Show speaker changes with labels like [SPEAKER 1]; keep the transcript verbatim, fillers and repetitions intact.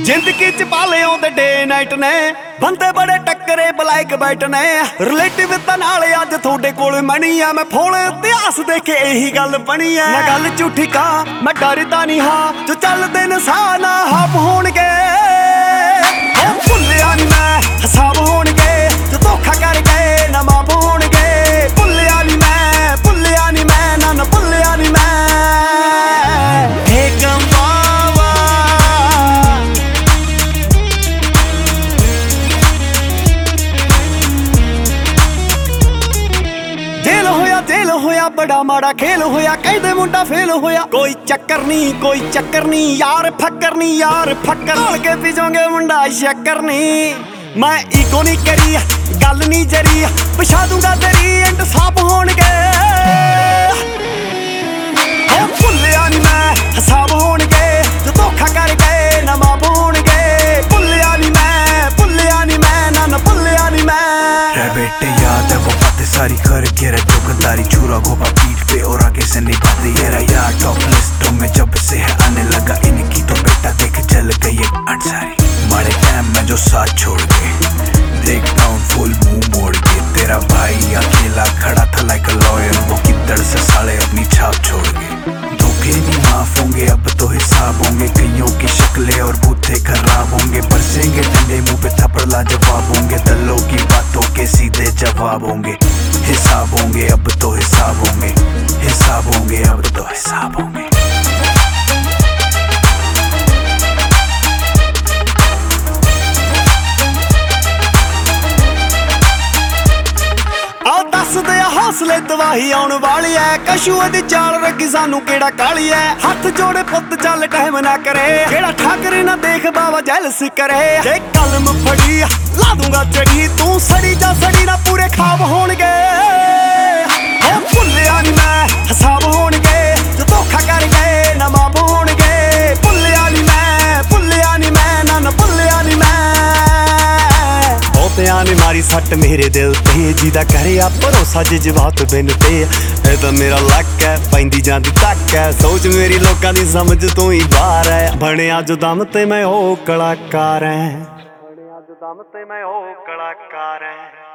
[SPEAKER 1] ਜ਼ਿੰਦਗੀ ਚ ਪਾਲੇ ਆਉਂਦੇ ਡੇ ਨਾਈਟ ਨੇ ਬੰਦੇ ਬੜੇ ਟੱਕਰੇ ਬਲੈਕ ਬਾਈਟ ਨੇ ਰਿਲੇਟਿਵ ਤਾਂ ਨਾਲ ਅੱਜ ਤੁਹਾਡੇ ਕੋਲ ਮਣੀ ਆ ਮੈਂ ਫੋਨ ਇਤਿਹਾਸ ਦੇਖੇ ਇਹੀ ਗੱਲ ਬਣੀ ਆ ਮੈਂ ਗੱਲ ਝੂਠੀ ਕਾ ਮੈਂ ਡਰਦਾ ਨਹੀਂ ਹਾਂ ਜੋ ਚੱਲਦੇ ਨੇ ਸਾਹ ਨਾ ਹਾਪ ਹੋਣਗੇ ਉਹ ਭੁੱਲਿਆ ਨਹੀਂ ਮੈਂ ਹਿਸਾਬ ਹੋਣਗੇ ਜੋ ਧੋਖਾ ਕਰ ਗਏ ਨਾ ਮਾਪ ਹੋਣਗੇ ਭੁੱਲਿਆ ਨਹੀਂ ਮੈਂ ਭੁੱਲਿਆ ਨਹੀਂ ਮੈਂ ਨਾ ਨਾ ਭੁੱਲਿਆ ਨਹੀਂ ਮੈਂ ਹੇ ਕੰਮਾਵਾ ਜੇਲ ਹੋਇਆ ਜੇਲ ਹੋਇਆ ਬੜਾ ਮਾੜਾ ਖੇਲ ਹੋਇਆ ਕਹਿੰਦੇ ਮੁੰਡਾ ਫੇਲ ਹੋਇਆ ਕੋਈ ਚੱਕਰ ਨਹੀਂ ਕੋਈ ਚੱਕਰ ਨਹੀਂ ਯਾਰ ਫੱਕਰ ਨਹੀਂ ਯਾਰ ਫੱਕਰ ਢੋਲ ਕੇ ਪੀਜੋਗੇ ਮੁੰਡਾ ਸ਼ੱਕਰ ਨਹੀਂ ਮੈਂ ਈਗੋ ਨਹੀਂ ਕਰੀ ਗੱਲ ਨਹੀਂ ਜਰੀ ਪਛਾ ਦੂੰਗਾ ਤੇਰੀ ਇੰਤਸਾਬ ਹੋਣਗੇ ਉਹ ਭੁੱਲਿਆ ਨਹੀਂ ਮੈਂ ਹਿਸਾਬ ਹੋਣਗੇ ਜੋ ਧੋਖਾ ਕਰ ਗਏ ਨਾ ਮਾਪ ਹੋਣਗੇ ਭੁੱਲਿਆ ਨਹੀਂ ਮੈਂ ਭੁੱਲਿਆ ਨਹੀਂ ਮੈਂ ਨਾ ਨਾ ਭੁੱਲਿਆ ਨਹੀਂ ਮੈਂ
[SPEAKER 2] बेटे याद है वो बातें सारी करके रह दुकानदारी छुरा गोबा पीठ पे और आगे से नहीं पाते ये रहा यार टॉप लिस्टों में जब से है आने लगा इनकी तो बेटा देख चल गई एक अनसारी बड़े टाइम में जो साथ छोड़ के देखता हूँ फुल मुंह मोड़ के तेरा भाई अकेला खड़ा था लाइक लॉयर वो किधर से साले अपनी छाप छोड़ के धोखे नहीं माफ होंगे अब तो हिसाब होंगे कईयों की शक्लें और बूथे खराब होंगे बरसेंगे डंडे मुंह पे थप्पड़ लाजवाब होंगे दलों की बातों के सीधे जवाब होंगे हिसाब होंगे अब तो हिसाब होंगे हिसाब होंगे अब तो हिसाब होंगे
[SPEAKER 1] ਦੱਸਦੇ ਆ ਹੌਸਲੇ ਤਵਾਹੀ ਆਉਣ ਵਾਲੀ ਐ ਕਸ਼ੂਏ ਦੀ ਚਾਲ ਰੱਖੀ ਸਾਨੂੰ ਕਿਹੜਾ ਕਾਲੀ ਐ ਹੱਥ ਜੋੜੇ ਪੁੱਤ ਚੱਲ ਟਾਈਮ ਨਾ ਕਰੇ ਕਿਹੜਾ ਠਾਕਰੇ ਨਾ ਦੇਖ ਬਾਬਾ ਜੈਲਸ ਕਰੇ ਜੇ ਕਲਮ ਫੜੀ ਲਾ ਦੂੰਗਾ ਚੜੀ ਤੂੰ ਸੜੀ ਜਾ ਸੜੀ ਨਾ ਪੂਰੇ ਖਾਬ ਹੋਣਗੇ ਉਹ ਭੁੱਲਿਆ ਨਹੀਂ ਮੈਂ ਹਿਸਾਬ ਹੋਣਗੇ ਜੋ ਧੋਖਾ ਕਰ ਗਏ ਨਾ ਮਾਪ ਹੋਣਗੇ ਭੁੱਲਿਆ ਨਹੀਂ ਮੈਂ ਭੁੱਲਿਆ ਨਹੀਂ ਮੈਂ ਨਾ ਨਾ ਭੁੱਲਿਆ ਨਹੀਂ ਮੈਂ ਬਹੁਤਿਆਂ ਨੇ ਮਾਰੀ ਸੱਟ ਮੇਰੇ ਦਿਲ ਤੇ ਜਿਹਦਾ ਕਰਿਆ ਭਰੋਸਾ ਜਜ਼ਬਾਤ ਬਿਨ ਤੇ ਇਹ ਤਾਂ ਮੇਰਾ ਲੱਕ ਹੈ ਪੈਂਦੀ ਜਾਂਦੀ ਤੱਕ ਹੈ ਸੋਚ ਮੇਰੀ ਲੋਕਾਂ ਦੀ ਸਮਝ ਤੋਂ ਹੀ ਬਾਹਰ ਹੈ ਬਣਿਆ ਜੋ ਦਮ ਤੇ ਮੈਂ ਉਹ ਕਲਾਕਾਰ ਐ ਬਣਿਆ ਜੋ ਦਮ ਤੇ ਮੈਂ ਉਹ ਕਲਾਕਾਰ ਐ